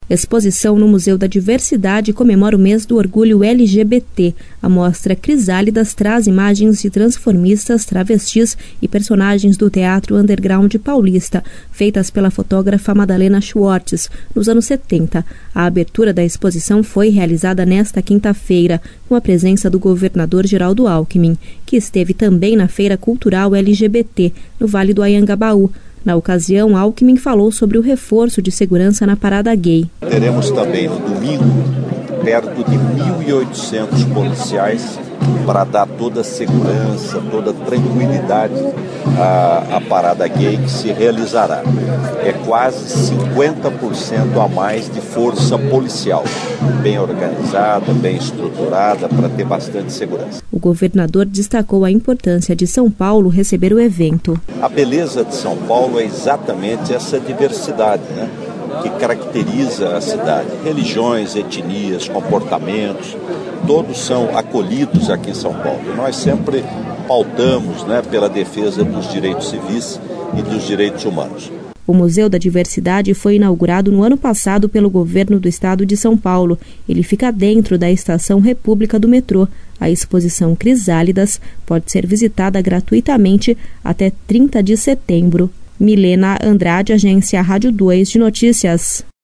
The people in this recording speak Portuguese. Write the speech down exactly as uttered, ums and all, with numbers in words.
Exposição no Museu da Diversidade comemora o mês do orgulho L G B T. A mostra Crisálidas traz imagens de transformistas, travestis e personagens do teatro underground paulista, feitas pela fotógrafa Madalena Schwartz, nos anos setenta. A abertura da exposição foi realizada nesta quinta-feira, com a presença do governador Geraldo Alckmin, que esteve também na Feira Cultural L G B T, no Vale do Anhangabaú. Na ocasião, Alckmin falou sobre o reforço de segurança na parada gay. Teremos também no domingo perto de mil e oitocentos policiais para dar toda a segurança, toda a tranquilidade à, à parada gay que se realizará. É quase cinquenta por cento a mais de força policial, bem organizada, bem estruturada, para ter bastante segurança. O governador destacou a importância de São Paulo receber o evento. A beleza de São Paulo é exatamente essa diversidade, né, que caracteriza a cidade. Religiões, etnias, comportamentos, todos são acolhidos aqui em São Paulo. E nós sempre pautamos, né, pela defesa dos direitos civis e dos direitos humanos. O Museu da Diversidade foi inaugurado no ano passado pelo governo do estado de São Paulo. Ele fica dentro da estação República do metrô. A exposição Crisálidas pode ser visitada gratuitamente até trinta de setembro. Milena Andrade, Agência Rádio dois de Notícias.